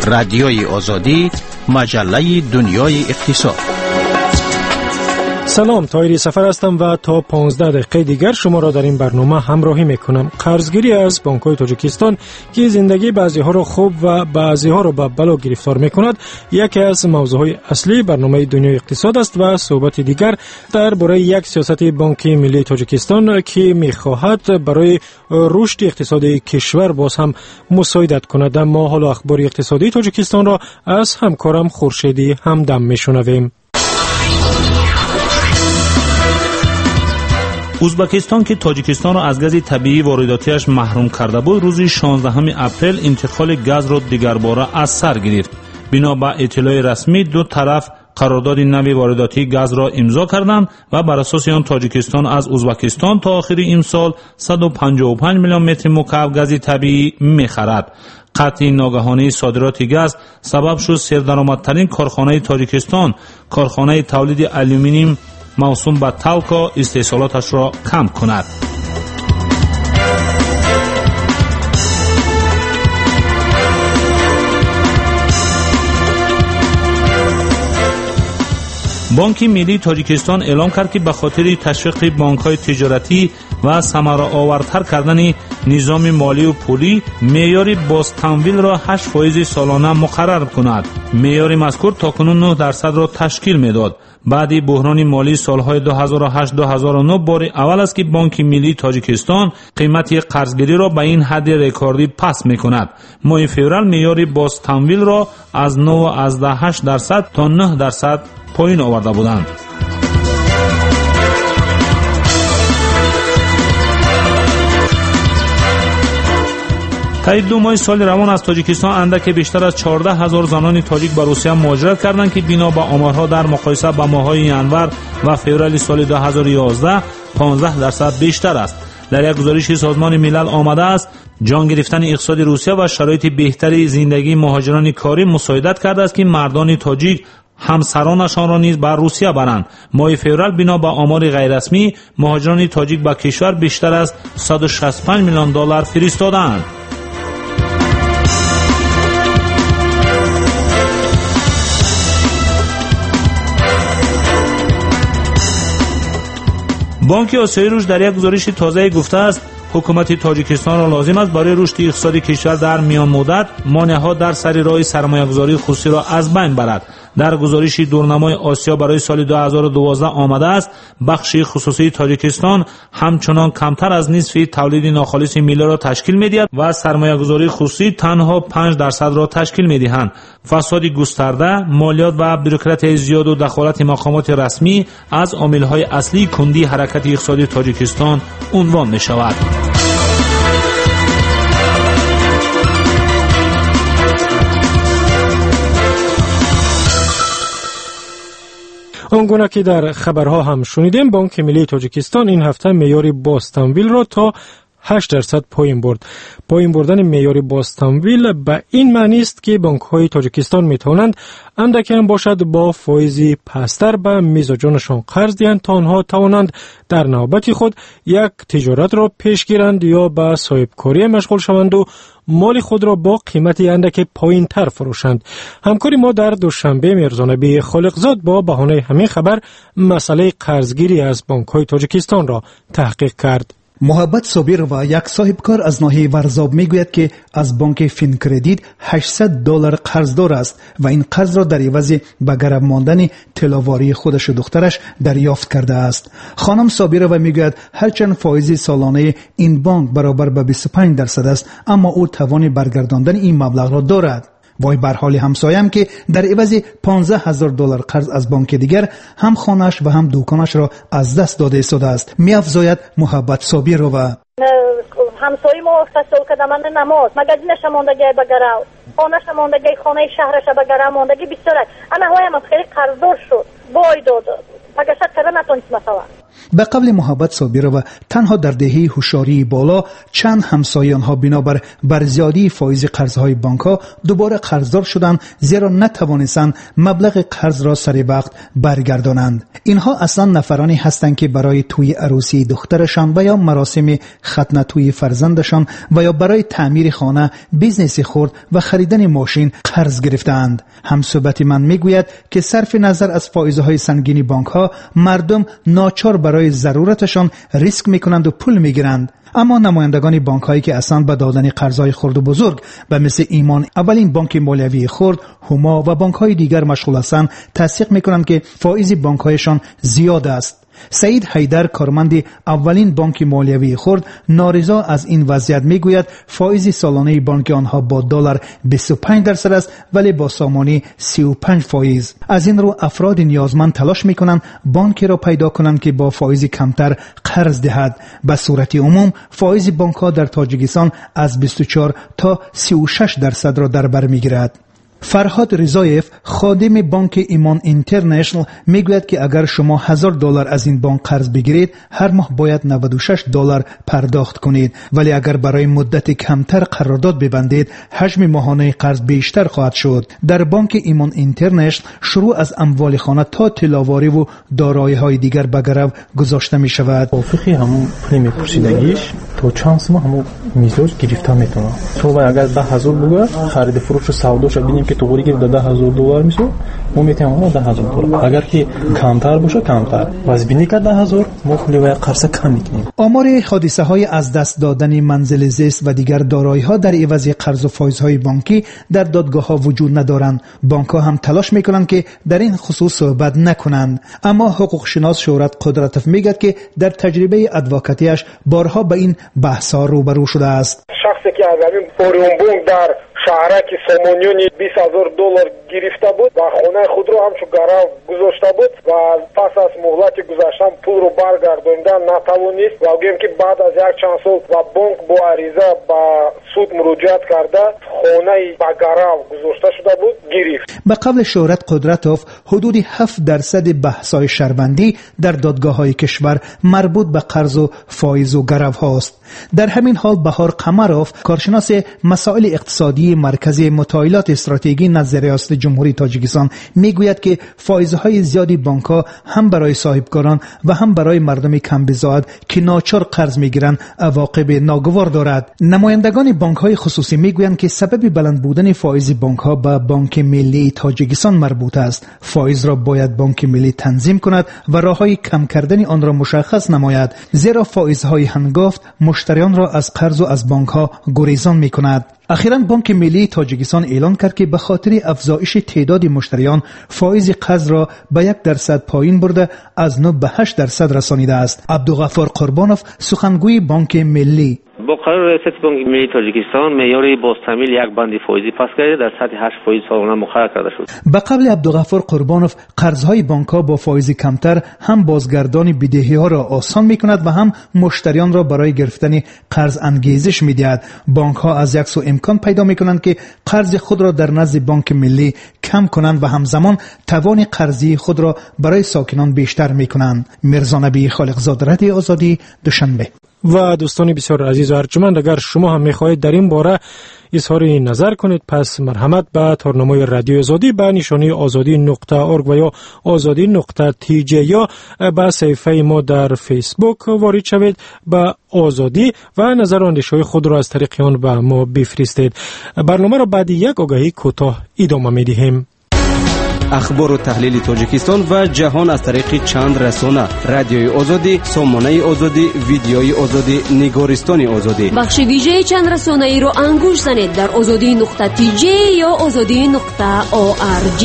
رادیوی آزادی، مجله دنیای اقتصاد. سلام، طاهری سفر هستم و تا 15 دقیقه دیگر شما را در این برنامه همراهی میکنم. قرضگیری از بانک‌های تاجیکستان که زندگی بعضی ها را خوب و بعضی ها را به بلا گرفتار میکند، یکی از موضوعهای اصلی برنامه دنیای اقتصاد است و صحبت دیگر درباره یک سیاست بانک ملی تاجیکستان که میخواهد برای رشد اقتصادی کشور باز هم مساعدت کند. اما حالا اخبار اقتصادی تاجیکستان را از همکارم خورشیدی همدم میشنویم. ازبکستان که تاجیکستان را از گاز طبیعی وارداتیش محروم کرده بود، روز 16 اپریل انتقال گاز را دیگر باره از سر گرفت. بنا به اطلاع رسمی دو طرف قرارداد نوی وارداتی گاز را امضا کردند و بر اساس آن تاجیکستان از ازبکستان تا آخر این سال 155 میلیون متر مکعب گاز طبیعی می‌خرد. قطع ناگهانی صادرات گاز سبب شد سردرآمدترین کارخانه تاجیکستان، کارخانه تولید آلومینیوم موسوم به تالکا، استحصالاتش را کم کند. بانک ملی تاجیکستان اعلام کرد که به خاطر تشویق بانک‌های تجارتی و ثمره‌آورتر کردن نظام مالی و پولی، معیار بازتمویل را 8% سالانه مقرر کند. معیار مذکور تاکنون 9% را تشکیل می‌داد. بعد بحران مالی سالهای 2008-2009 بار اول است که بانک ملی تاجیکستان قیمت قرضگیری را به این حد رکوردی پس می‌کند. ماه فوریه معیار بازتمویل را از 9.8% تا 9% پایین آورده بودند. طی 2 ماه سال روان از تاجیکستان اندک بیشتر از 14,000 زنان تاجیک به روسیه مهاجرت کردند که بنا به آمارها در مقایسه با ماه‌های ینور و فوریه سال 2011 15% بیشتر است. در یک گزارش سازمان ملل آمده است جان گرفتن اقتصاد روسیه و شرایط بهتری زندگی مهاجران کاری مساعدت کرده است که مردان تاجیک همسرانشان را نیز بر روسیه برند. ماه فوریه بنا به آمار غیر رسمی مهاجران تاجیک به کشور بیشتر از 165 میلیون دلار فرستادند. بانک آسیای رشد در یک گزارش تازه گفته است حکومت تاجیکستان را لازم است برای رشد اقتصادی کشور در میان مدت مانع‌ها در سر راه سرمایه‌گذاری خصوصی را از بین برد. در گزارش دورنمای آسیا برای سال 2012 آمده است بخش خصوصی تاجیکستان همچنان کمتر از نصف تولید ناخالص ملی را تشکیل می‌دهد و سرمایه‌گذاری خصوصی تنها 5% را تشکیل می‌دهند. فساد گسترده، مالیات و بروکراسی زیاد و دخالت مقامات رسمی از عامل‌های اصلی کندی حرکت اقتصادی تاجیکستان عنوان می‌شود. آنگونه که در خبرها هم شنیدیم، بانک ملی تاجیکستان این هفته معیار بازتمویل را تا 8% پایین برد. پایین بردن معیار بازتمویل به این معنی است که بانک‌های تاجیکستان می‌توانند اندکی هم باشد با فایز پستر به میزبانشان قرض دهند تا آنها توانند در نوبت خود یک تجارت را پیش گیرند یا به صاحبکاری مشغول شوند و مال خود را با قیمت اندک پایین تر فروشند. همکاری ما در دوشنبه میرزانبی خالقزاد با بهانه همین خبر مسئله قرضگیری از بانک‌های تاجیکستان را تحقیق کرد. محبت صابر و یک صاحبکار از ناحیه ورزاب میگوید که از بانک فین کردیت $800 قرضدار است و این قرض را در عوض به گرم ماندن طلاواری خودش و دخترش دریافت کرده است. خانم صابرова میگوید هرچند فایز سالانه این بانک برابر به 25% است، اما او توان برگرداندن این مبلغ را دارد. وای بر حال همسایم که در عوض $15,000 قرض از بانک دیگر هم خانه‌اش و هم دکانش را از دست داده ایستاده است. می‌افزاید محبت صابرova. همسایه ما فصل کدامن نماز مگزینش ماندگی بگراو خانه‌اش ماندگی خانه شهرش بگراو ماندگی بسیار انا هوایم از خیلی قرضدار شد وای داد مگه شد کردن نتونست مثلا به قول محبت صابرова تنها در دهه هوشیاری بالا چند همسایه آنها بنابر برزیادی فایز قرضهای بانک‌ها دوباره قرضدار شدند، زیرا نتوانستند مبلغ قرض را سر وقت برگردانند. اینها اصلا نفرانی هستند که برای توی عروسی دخترشان و یا مراسم ختنه توی فرزندشان و یا برای تعمیر خانه، بیزنس خرد و خریدن ماشین قرض گرفتند. همصحبت من میگوید که صرف نظر از فائزهای سنگین بانک‌ها، مردم ناچار برای ضرورتشان ریسک میکنند و پول میگیرند. اما نمایندگان بانک‌هایی که اصلا به دادن قرض‌های خرد و بزرگ و مثل ایمان، اولین بانک مالیوی خرد، هما و بانک‌های دیگر مشغول هستند، تصدیق میکنند که فایز بانک‌هایشان زیاد است. سعید حیدر، کارمند اولین بانک مالیوی خرد، نارضا از این وضعیت میگوید فایز سالانه بانک آنها با دلار 25% است، ولی با سامانی 35%. از این رو افراد نیازمند تلاش میکنند بانکی را پیدا کنند که با فایز کمتر قرض دهد. به صورت عموم فایز بانک ها در تاجیکستان از 24 تا 36% را در بر میگیرد. فرهاد رضایف، خادم بانک ایمان اینترنشنال، میگوید که اگر شما $1000 از این بانک قرض بگیرید، هر ماه باید $96 پرداخت کنید، ولی اگر برای مدت کمتر قرارداد ببندید، حجم ماهانه قرض بیشتر خواهد شد. در بانک ایمان اینترنشنال شروع از اموال خانه تا طلاواری و دارایی‌های دیگر به گرو گذاشته می شود. پاسخی همون پول پرسیدگیش تا چند ماه همون میزاج گرفته میتونه. تو اگر $10,000 بگیر، خرید فروش و سوداش ببینیم که توغوری که $10,000 میشه، ما میتونیم $10,000. اگر که کمتر باشه کمتر، باز بینی که 10,000 ما پول و قرض کم میکنیم. آمار حادثه های از دست دادن منزل زیست و دیگر دارایی ها در عوض قرض و فایزهای بانکی در دادگاه ها وجود ندارند. بانک ها هم تلاش میکنند که در این خصوص صحبت نکنند، اما حقوق شناس شهرت قدرتوف میگه که در تجربه ادوکاتیش بارها به این بحث ها روبرو شده است. شخصی که از این فوریون در شهرک سامونیونی $20,000 گرفته بود و خانه خود رو همچون گرو گذاشته بود و پس از مهلت گذاشتن پول رو برگردوندن نتوانست و گویم که بعد از یک چند سال و بانک با عریضه با سود مراجعت کرده خانه با گرو گذاشته شده بود گرفت. به قول شهرت قدرتوف، حدود 7% بحث‌های شهروندی در دادگاه‌های کشور مربوط به قرض و فایز و گرو هاست. در همین حال بهار قمروف، کارشناس مسائل اقتصادی مرکز مطالعات استراتژی نزد ریاست جمهوری تاجیکستان، میگوید که فایزهای زیادی بانک‌ها هم برای صاحبکاران و هم برای مردم کم بضاعت که ناچار قرض میگیرند عواقب ناگوار دارد. نمایندگان بانک‌های خصوصی میگویند که سبب بلند بودن فایز بانک‌ها به بانک ملی تاجیکستان مربوط است. فایز را باید بانک ملی تنظیم کند و راههای کم کردن آن را مشخص نماید، زیرا فایزهای هنگفت مشتریان را از قرض و از بانک‌ها گریزان می‌کند. اخیراً بانک ملی تاجیکستان اعلان کرد که به خاطر افزایش تعداد مشتریان فایز قرض را به 1% پایین برده از 9 به 8% رسانیده است. عبدالغفار قربانوف، سخنگوی بانک ملی: با قرار ریاست بانک ملی تاجیکستان معیار بازتحمیل یک بند فایزی پس کرده در سطح 8% سالانه مقرر کرده شد. به قول عبدالغفار قربانوف، قرضهای بانک‌ها با فایز کمتر هم بازگردان بدهی‌ها را آسان می‌کند و هم مشتریان را برای گرفتن قرض انگیزش می‌دهد. بانک‌ها از یک سو امکان پیدا می‌کنند که قرض خود را در نزد بانک ملی کم کنند و همزمان توان قرضی خود را برای ساکنان بیشتر می‌کنند. مرزا نبی خالقزاده، رادیو آزادی، دوشنبه. و دوستان بسیار عزیز و ارجمند، اگر شما هم میخواهید در این باره اظهار نظر کنید، پس مرحمت به تارنمای رادیو آزادی به نشانی azadi.org و یا azadi.tj یا به صفحه ما در فیسبوک وارد شوید به آزادی و نظر و اندیشه‌های خود را از طریق آن به ما بفرستید. برنامه را بعد یک آگهی کوتاه ادامه می‌دهیم. اخبار و تحلیل تاجیکستان و جهان از طریق چند رسانه: رادیوی آزادی، سامانه آزادی، ویدیوی آزادی، نگارستان آزادی. بخش ویژه چند رسانه ای را انگوش زنید در azadi.tj یا azadi.org.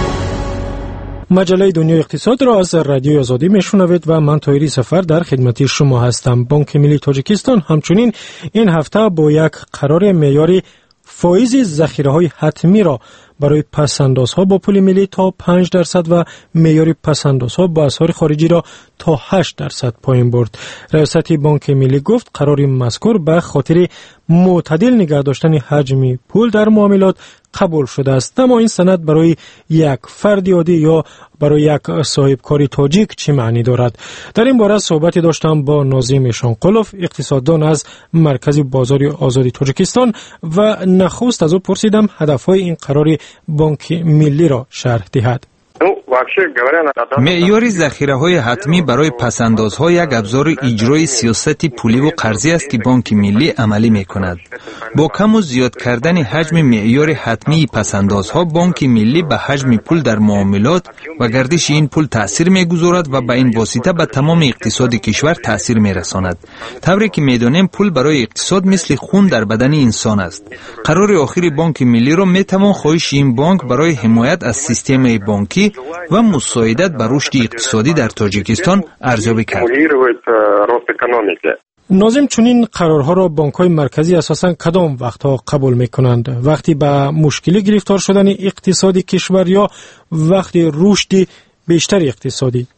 مجله دنیای اقتصاد را از رادیو آزادی میشنوید و من طاهری سفر در خدمت شما هستم. بانک ملی تاجیکستان همچنین این هفته با یک قرار معیاری فایز ذخیره‌های حتمی را برای پس‌اندازها با پول ملی تا 5% و معیار پس‌اندازها با اسعار خارجی را تا 8% پایین برد. ریاست بانک ملی گفت قرار مذکور به خاطر معتدل نگه داشتن حجم پول در معاملات قبول شده است. اما این سند برای یک فرد عادی یا برای یک صاحب کاری تاجیک چه معنی دارد؟ در این باره صحبتی داشتم با ناظم شانقلوف، اقتصاددان از مرکز بازار آزادی تاجیکستان، و نخست از او پرسیدم هدفهای این قرار بانک ملی را شرح دهد. معیار ذخیره‌های حتمی برای پس‌اندازها یک ابزار اجرای سیاست پولی و قرضی است که بانک ملی عملی می‌کند. با کم و زیاد کردن حجم معیار حتمی پس‌اندازها، بانک ملی به حجم پول در معاملات و گردش این پول تأثیر می‌گذارد و به این واسطه به تمام اقتصاد کشور تأثیر می‌رساند. طوری که می‌دانیم پول برای اقتصاد مثل خون در بدن انسان است. قرار آخر بانک ملی را می‌توان خواهش این بانک برای حمایت از سیستم بانکی و مساعدت بر رشد اقتصادی در تاجیکستان ارزیابی کرد. ناظم، چنین قرارها را بانک‌های مرکزی اساساً کدام وقتها قبول می‌کنند؟ وقتی به مشکلی گرفتار شدن اقتصادی کشور یا وقتی رشد بیشتر اقتصادی؟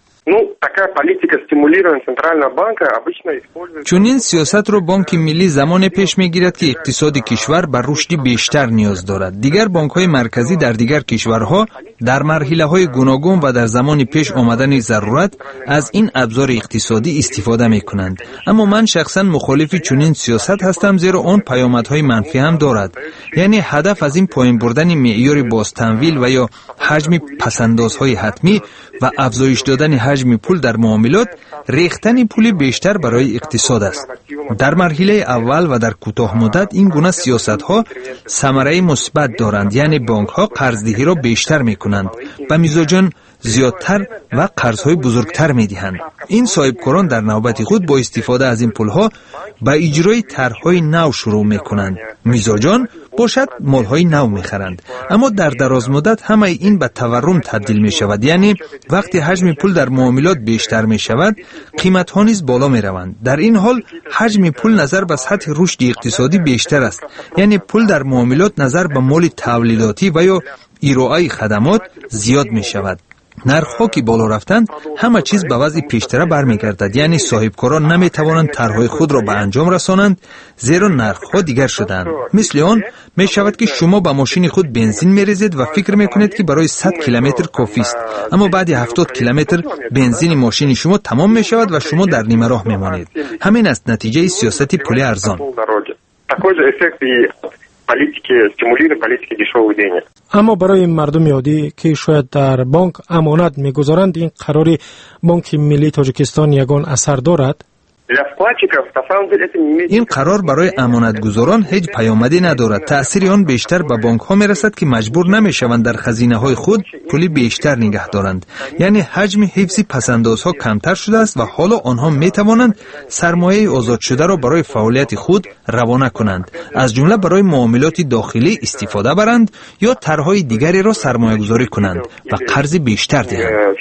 چون این سیاست رو بانک ملی زمان پیش میگیرد که اقتصاد کشور بر رشد بیشتر نیاز دارد. دیگر بانک‌های مرکزی در دیگر کشورها در مرحله‌های گوناگون و در زمان پیش آمدن ضرورت از این ابزار اقتصادی استفاده می‌کنند. اما من شخصاً مخالف چنین سیاست هستم، زیرا آن پیامدهای منفی هم دارد. یعنی هدف از این پایین بردن معیار بازتمویل و یا حجم پس‌اندازهای حتمی و افزایش دادن حجم پول در معاملات ریختن پول بیشتر برای اقتصاد است. در مرحله اول و در کوتاه مدت این گونه سیاست‌ها ثمره مثبت دارند، یعنی بانک‌ها قرضدهی را بیشتر می‌کنند، به میزاجان زیادتر و قرض‌های بزرگتر می‌دهند. این صاحبکاران در نوبت خود با استفاده از این پول‌ها به اجرای طرح‌های نو شروع می‌کنند. میزاجان باشد مال‌های نو می‌خرند، اما در دراز مدت همه این به تورم تبدیل می‌شود. یعنی وقتی حجم پول در معاملات بیشتر می‌شود، قیمت‌ها نیز بالا می‌روند. در این حال حجم پول نظر به سطح رشد اقتصادی بیشتر است. یعنی پول در معاملات نظر به مال تولیداتی و یا ارائه خدمات زیاد می‌شود. نرخ‌ها که بالا رفتند، همه چیز به وضع پیشتر برمیگردد. یعنی صاحبکاران نمی‌توانند طرح‌های خود را به انجام رسانند، زیرا نرخ‌ها دیگر شدند. مثل آن می‌شود که شما به ماشین خود بنزین می‌ریزید و فکر می‌کنید که برای 100 کیلومتر کافی است، اما بعد 70 کیلومتر بنزین ماشین شما تمام می‌شود و شما در نیمه راه می‌مانید. همین است نتیجه سیاست پولی ارزان. اما برای مردم عادی که شاید در بانک امانت می‌گذارند، این قرار بانک ملی تاجیکستان یگان اثر دارد؟ این قرار برای امانتگزاران هیچ پیامدی ندارد. تأثیر آن بیشتر به بانک‌ها می‌رسد که مجبور نمی‌شوند در خزینه‌های خود پولی بیشتر نگه دارند. یعنی حجم حفظ پس‌اندازها کمتر شده است و حالا آنها می‌توانند سرمایه آزاد شده را برای فعالیت خود روانه کنند، از جمله برای معاملات داخلی استفاده برند یا طرح‌های دیگری را سرمایه‌گذاری کنند و قرض بیشتر دهند.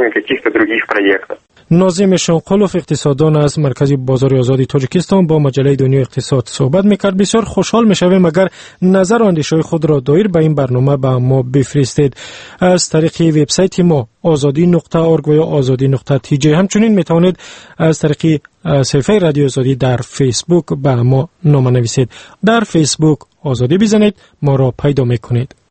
ناظم شانقلوف، اقتصاددان از مرکز بازار آزادی تاجیکستان، با مجله دنیا اقتصاد صحبت میکرد. بسیار خوشحال میشویم اگر نظر و اندیشه‌های خود را دایر به این برنامه به ما بفرستید از طریق وبسایت ما azadi.org و یا azadi.tj. همچنین میتوانید از طریق صفحه رادیو آزادی در فیسبوک به ما نامه نویسید. در فیسبوک آزادی بزنید، ما را پیدا میکنید.